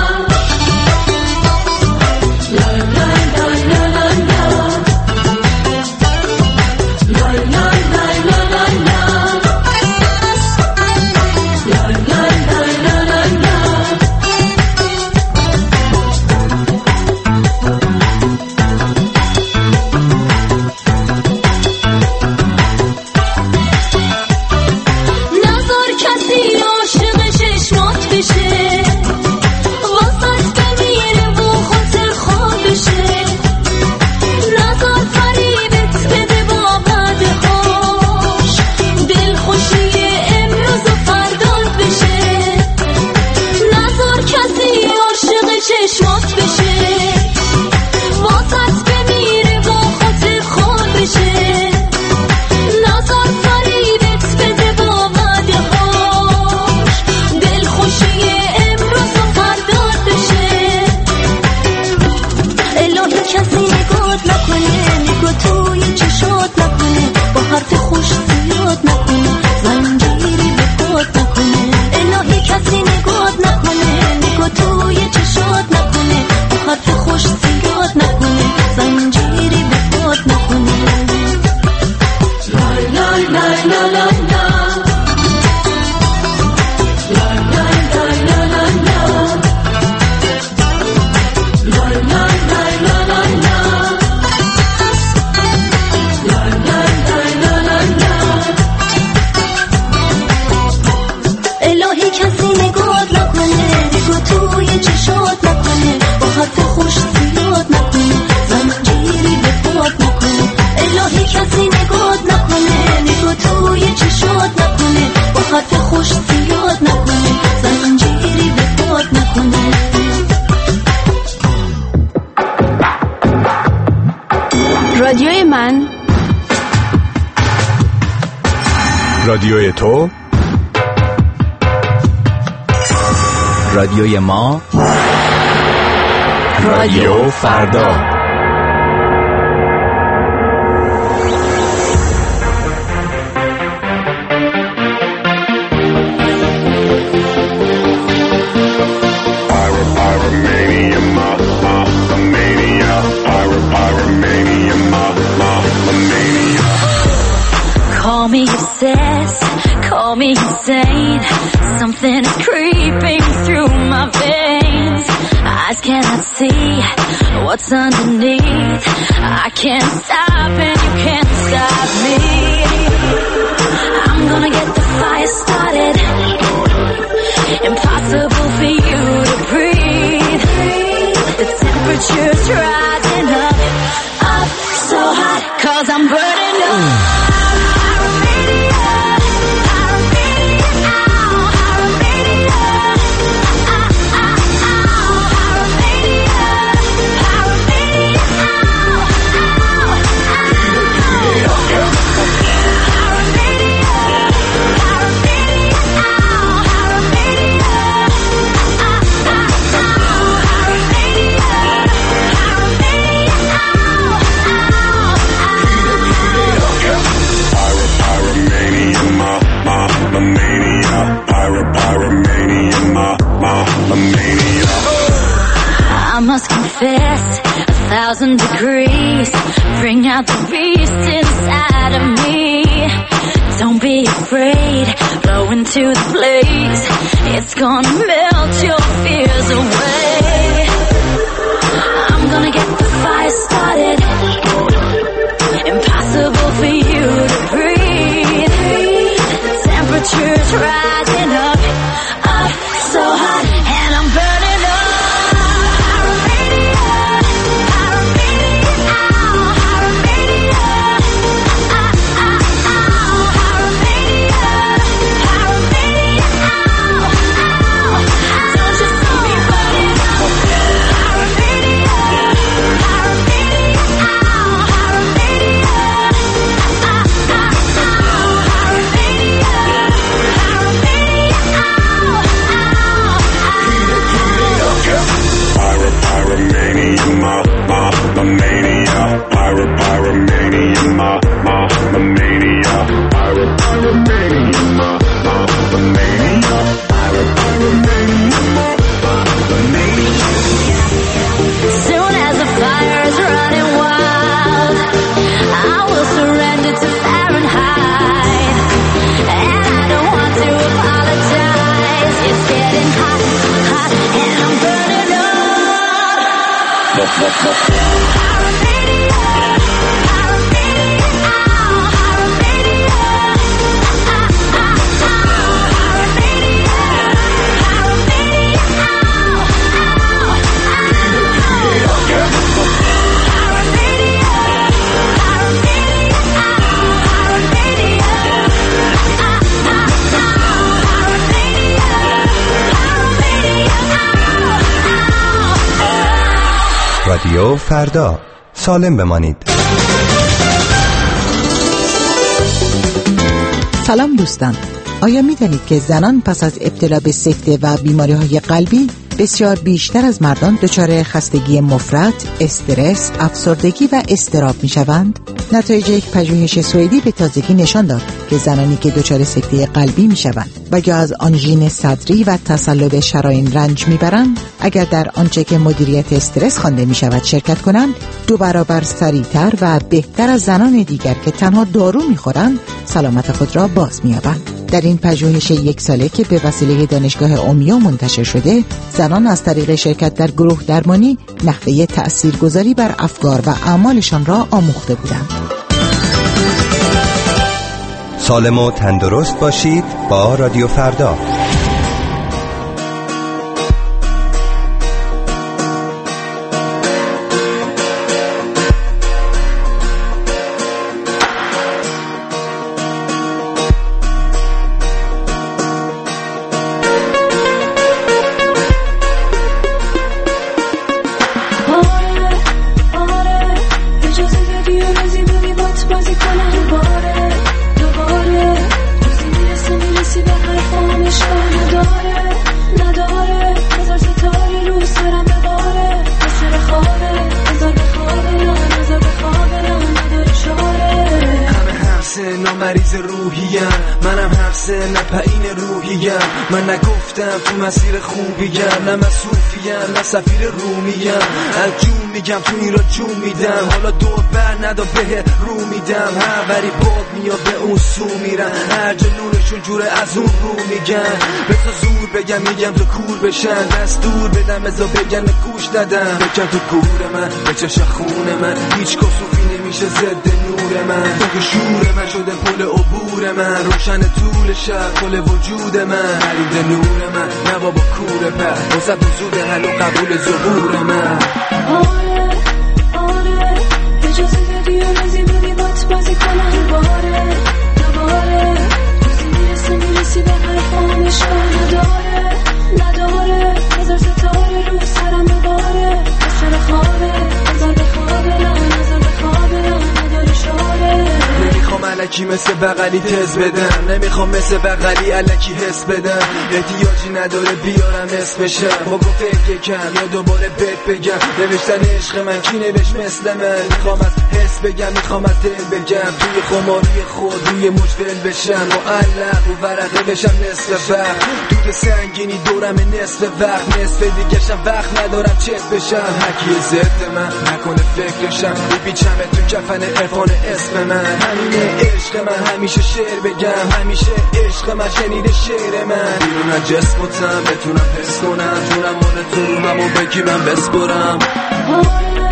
رادیوی من، رادیوی تو، رادیوی ما، رادیو فردا. Call me obsessed, call me insane. Something is creeping through my veins. Eyes cannot see what's underneath. I can't stop and you can't stop me. I'm gonna get the fire started. Impossible for you to breathe. The temperature's rising up, up so hot, 'cause I'm burning up. I must confess, a thousand degrees bring out the beast inside of me. Don't be afraid, blow into the blaze. It's gonna melt your fears away. I'm gonna get the fire started. Impossible for you to breathe. The temperature's rising up, up so hot, and I'm burning up. رادیو فردا، سالم بمانید. سلام دوستان، آیا می دانید که زنان پس از ابتلا به سکته و بیماری های قلبی بسیار بیشتر از مردان دچار خستگی مفرط، استرس، افسردگی و اضطراب می شوند؟ نتایج یک پژوهش سوئدی به تازگی نشان داد که زنانی که دچار سکته قلبی می شوند و یا از آنژین صدری و تصلب شرايین رنج می برند، اگر در آنچه که مدیریت استرس خوانده می شود شرکت کنند، دو برابر سریعتر و بهتر از زنان دیگر که تنها دارو می خورند سلامت خود را باز می یابند. در این پژوهش یک ساله که به وسیله دانشگاه اومیو منتشر شده، زنان از طریق شرکت در گروه درمانی نحوه تأثیرگذاری بر افکار و اعمالشان را آموخته بودند. سالم و تندرست باشید با رادیو فردا. من نگفتم تو مسیر خوبیم، نه مسئولیم نه سفیر رومیم، از جون میگم تو این را جون میدم، حالا دور بر ندا به رو میدم، هر وری باد میاد به اون سو میرن، هر جنونشون جوره از اون رو میگن، بذار زور بگم میگم تو کور بشن، دست دور بدم بذار بگن گوش ندم، بکن تو گور من بچش خون من، هیچ کسوفی نمیشه ضد نور من، تو که شور من شده پل عبور من، روشن طول شب کل وجود من، خرید نور من نه بابا کوره پر، وسط وجود حل و قبول ظهور من. آره آره اجازه بدی و رازی بودی بات بازی کنم دوباره دوباره، روزی میرسه میرسی به حرفام اشکال نداره نداره، هزار ستاره رو سرم بباره، از چرا خوابه هزار بخوابه نه نظر بخوابه نه نداره شاره، نمیخوام علکی مثل بغلی تز بدم، نمیخوام مثل بغلی علکی حس بدم، احتیاجی نداره بیارم اسمشم، با گفت یکم یا دوباره بهت بگم، نوشتن عشق من کی نوشت مثل من، میخوام از حس بگم میخوام از دل بگم، توی خماری خود روی مجول بشم، با علق و ورقه بشم نصف وقت، دود سنگینی دورم نصف وقت، نصف دیگه‌شم وقت ندارم چت بشم، هرکی ضد من نکنه فکرشم، بپیچم تو کفن عرفان اسم من، همینه عشق من همیشه شعر بگم، همیشه عشق من شنیده شعر من، بیرون از جسمتم بتونم حس کنم، جونم مال تو همو بگی من بسپرم. آره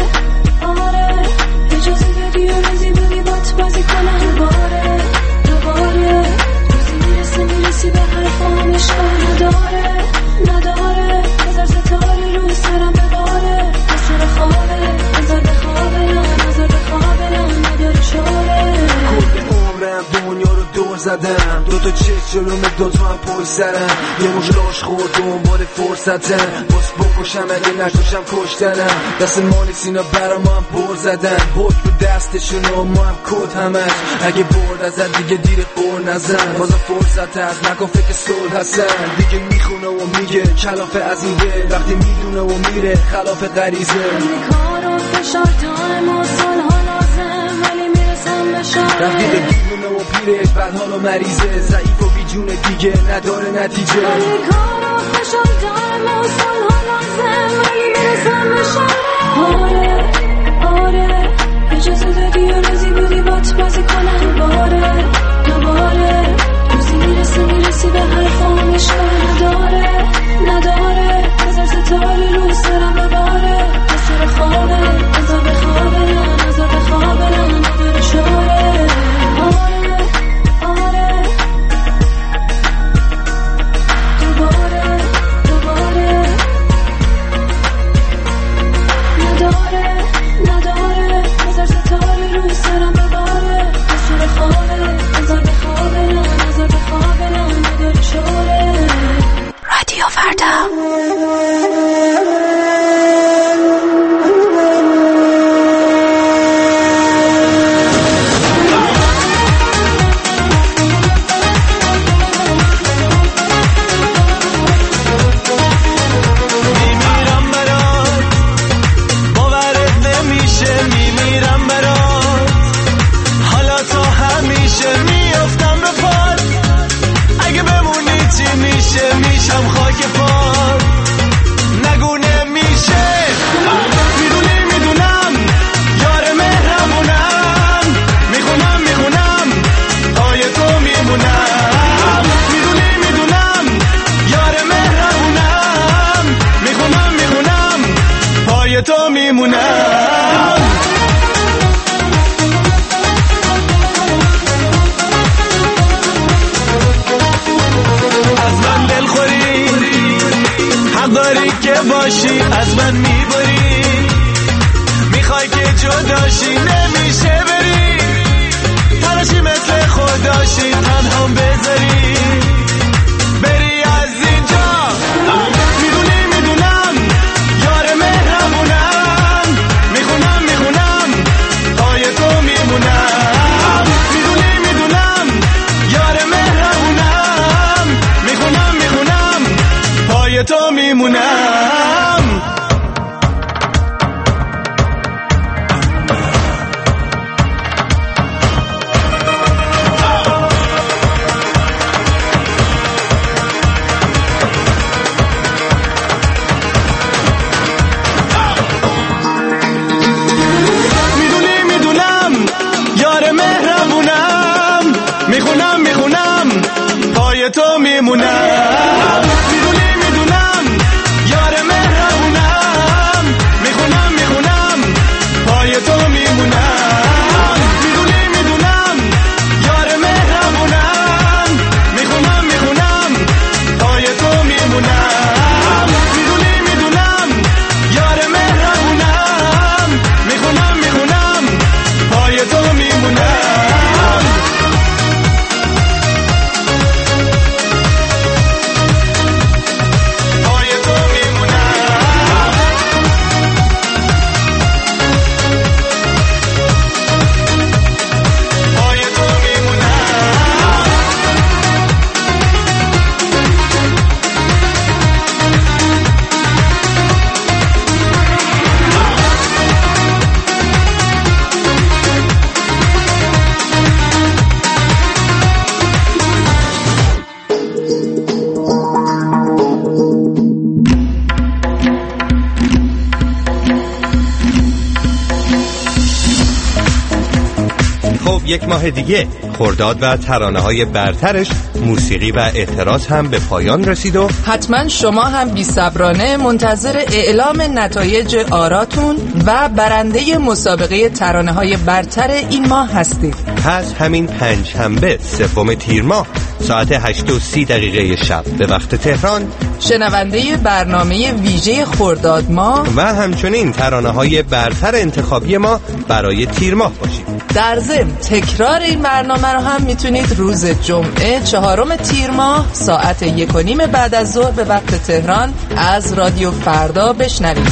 آره اجازه بدی و رازی بودی بات بازی کنم دوباره دوباره، روزی میرسه میرسی به حرفام اشکال نداره نداره، هزار ستاره رو سرم بباره، از چرا خوابه هزار بخوابه نه نظر بخوابه نه نداره شاره، کل عمرم دنیا رو دور زدم، دو تا چشم جلوم دو تا هم پشت سرم، یه موج لاش خورد دنبال فرصتم، باز بکشم اگه نشوشم کشتنم، دست مالی سینا برام هم بر زدن، حکم دستشون و ما هم کد همش، اگه برد ازت دیگه دیر قور نزن، بازا فرصت هست نکن فکر صلح هستن، دیگه میخونه و میگه کلاف از این دل، وقتی میدونه و میره خلاف غریزه، کار و فشار تایم و سالها لازم ولی میرسم به شاره، رفتی به دیوونه و پیرش بعد حالا مریضه، ضعیف و بیجونه دیگه نداره نتیجه، ولی کار و فشار تایم و سالها لازم ولی میرسم به شاره، آره آره اجازه دادی و رازی بودی بات بازی کنم دوباره دوباره، روزی میرسه میرسی به حرفام اشکال نداره نداره، هزار ستاره رو سرم بباره، از چرا خوابه فردا. تو میمونم. از من دلخوری حق داری که باشی، از من میبری میخوای که جداشی، نمیشه بری تلاشی مثل خوداشی، تنهام بذاری بری از اینجا. میدونی میدونم یار مهربونم، میخونم میخونم پای تو میمونم. میدونی میدونم یار مهربونم، میخونم میخونم پای تو میمونم. میخونم میخونم پای تو میمونم. میدونی میدونم یار مهربونم، میخونم میخونم پای تو میمونم. میدونی میدونم یار مهربونم، میخونم میخونم پای تو میمونم. میدونی میدونم یار مهربونم، میخونم میخونم پای تو میمونم. یک ماه دیگه خرداد و ترانه‌های برترش، موسیقی و اعتراض هم به پایان رسید و حتما شما هم بی‌صبرانه منتظر اعلام نتایج آراتون و برنده مسابقه ترانه‌های برتر این ماه هستید. پس همین پنجشنبه سوم تیر ماه ساعت هشت و سی دقیقه شب به وقت تهران شنونده برنامه ویژه خرداد ماه و همچنین ترانه‌های برتر انتخابی ما برای تیر ماه باشید. در ضمن تکرار این برنامه رو هم میتونید روز جمعه چهارم تیر ماه ساعت یک و نیم بعد از ظهر به وقت تهران از رادیو فردا بشنوید.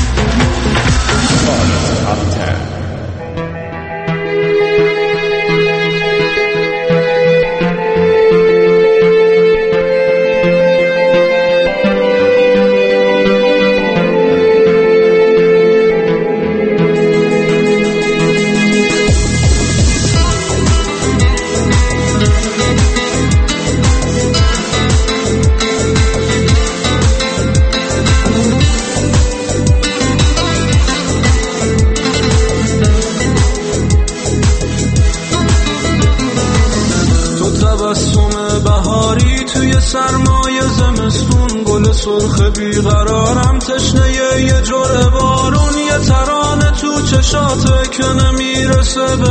سرمایه زمستون گل سرخ بیقرارم، تشنه یه جرعه بارون، یه ترانه تو چشاته که نمیرسه به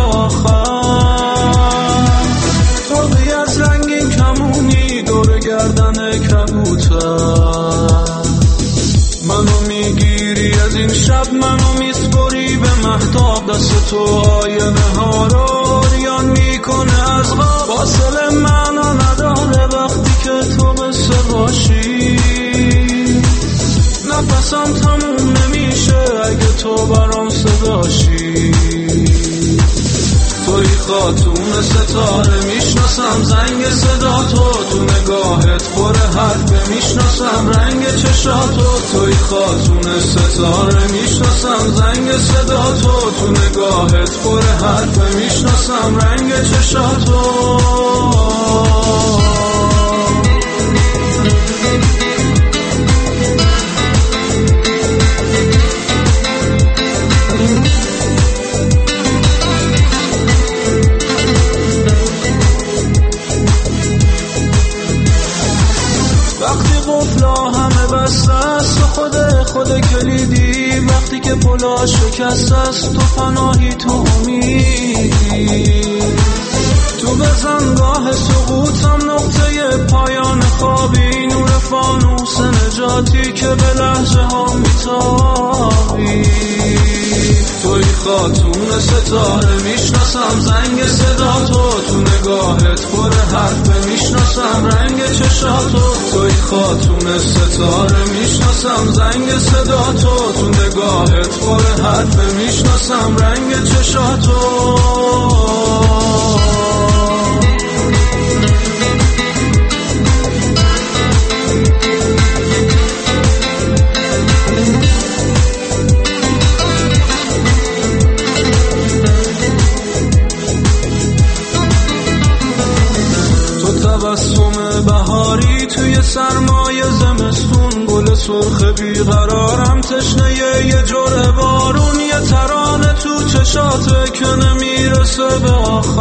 آخر. توقی از رنگین کمونی دور گردن کبوتر، منو میگیری از این شب، منو میسپری به مهتاب، دست تو آینه ها رو ریان میکنه از غاب. فاصله معنا نداره وقتی که تو مثل باشی، نفسم تموم نمیشه اگه تو برام صداشی. توی خاتون ستاره میشناسم زنگ صدا تو، تو نگاهت پر حرف میشناسم رنگ چشاتو. توی خاتون ستاره میشناسم زنگ صدا تو، تو نگاهت پر حرف میشناسم رنگ چشاتو. خود کلیدی وقتی که پلا شکست است، تو پناهی تو امیدی. تو بزنگاه سقوطم نقطه پایان خوابی، نور فانوس نجاتی که به لحظه ها میتابی. توی خاتون ستاره میشناسم زنگ صدا تو، تو نگاهت پر حرف میشناسم رنگ چشاتو. توی خاتون ستاره میشناسم زنگ صدا تو، تو نگاهت پر حرف میشناسم رنگ چشاتو. تبسم بهاری توی سرمای زمستون، گل سرخ بیقرارم تشنه یه جرعه بارون، یه ترانه تو چشاته که نمیرسه به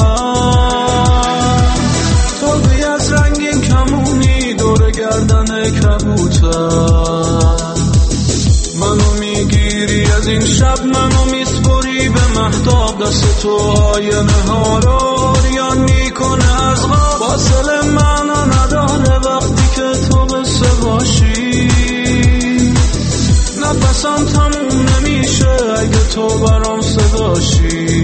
آخر. تو بی از رنگین کمونی دور گردن کبوتر، منو میگیری از این شب منو میسپری به مهتاب. دست تو آینه ها رو اوریان میکنه از خواب، فاصله معنا نداره وقتی که تو بسه باشی. نفسم تموم نمیشه اگه تو برام صداشی.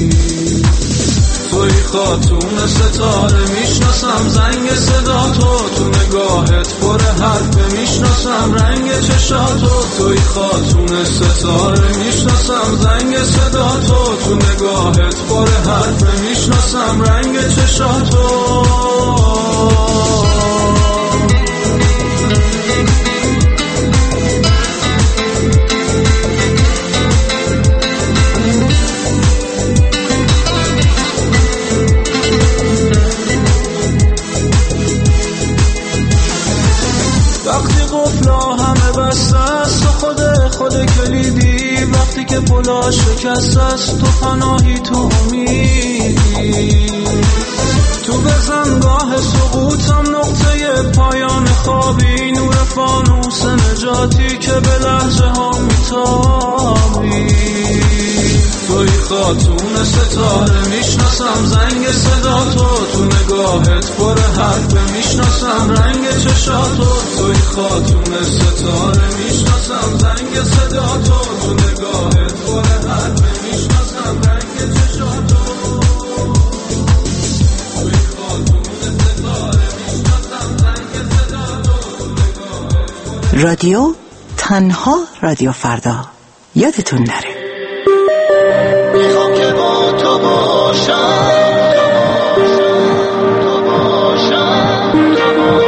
توی خاتون ستاره میشناسم زنگ صدا تو، تو نگاهت پر حرف میشناسم رنگ چشاتو. توی خاتون ستاره میشناسم زنگ صدا تو، تو نگاهت پر حرف میشناسم رنگ چشاتو. خود کلیدی وقتی که پلا شکست است، تو پناهی تو امیدی. تو بزنگاه سقوطم نقطه پایان خوابی، نور فانوس نجاتی که به لحظه ها میتابی. توی خاتون ستاره میشناسم زنگ صدا تو، تو نگاهت پر حرف میشناسم رنگ چشاتو. توی خاتون ستاره میشناسم زنگ صدا تو، تو نگاهت پر حرف میشناسم رنگ چشاتو. توی خاتون ستاره میشناسم زنگ صدا تو، تو نگاهت پر. رادیو تنها رادیو فردا یادتون نره. میخوام که با تو باشم، تو باشم، تو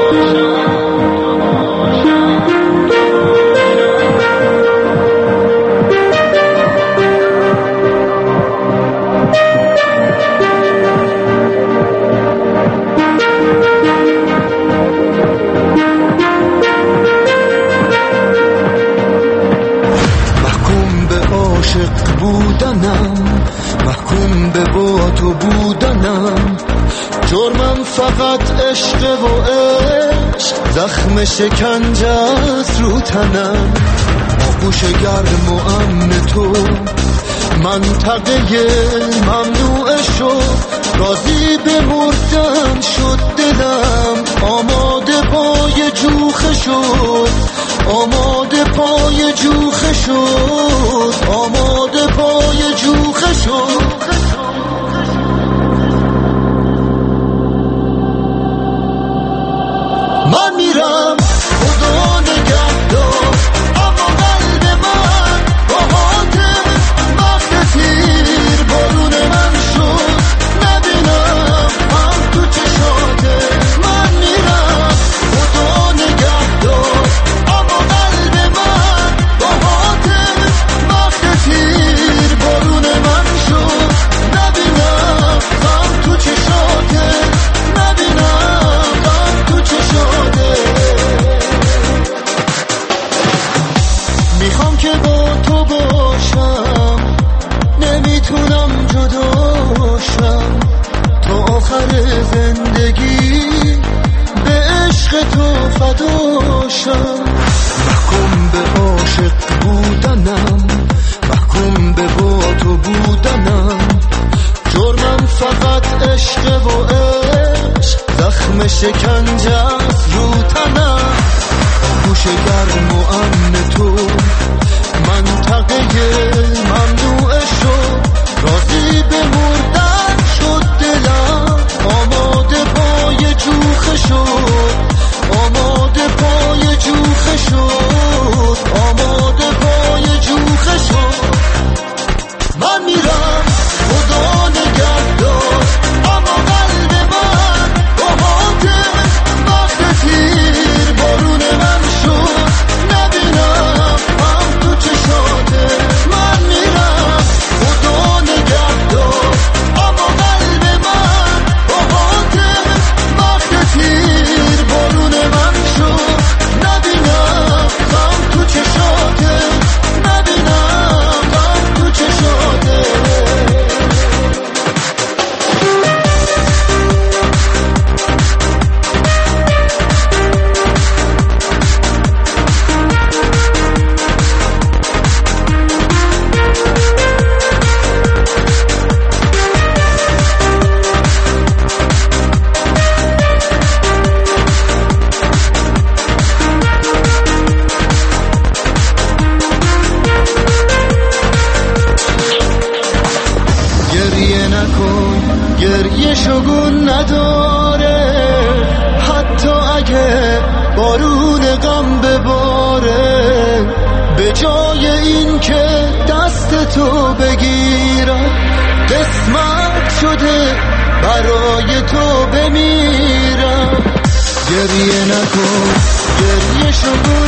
محکوم به عاشق بودنم، محکوم به با تو بودنم. جرمم فقط عشق و عشق، زخم شکنجه است رو تنم. آغوش گرم و امن تو منطقه ممنوع شد، راضی به مردن شد دلم. آماده پای جوخه شد، آماده پای جوخه شد، آماده پای جوخه شد. من میرم خدا نگهدار، اما که با تو باشم نمیتونم جداشم تا آخر زندگی به عشق تو فداشم. محکوم به عاشق بودنم، محکوم به با تو بودنم، جرمم فقط عشق و عشق، زخم شکنجه است رو تنم. گوش گرم و امن تو منطقه ممنوع شد، راضی به مردن شد دلم، آماده پای جوخه شد، آماده پای جوخه شد، آماده پای جوخه شد. من میرم خدا نگهدار، اما قلب من با حاطم وقت تیر بارون من شد، نبینم هم تو چشاته. من میرم خدا نگهدار، اما قلب من با حاطم وقت تیر بارون من شد، نبینم هم تو چشاته، نبینم هم تو چشاته. گریه نکن، گریه شگون نداره، حتی اگه بارون غم بباره. به جای این که دست تو بگیرم، قسمت شده برای تو بمیرم. گریه نکن، گریه شگون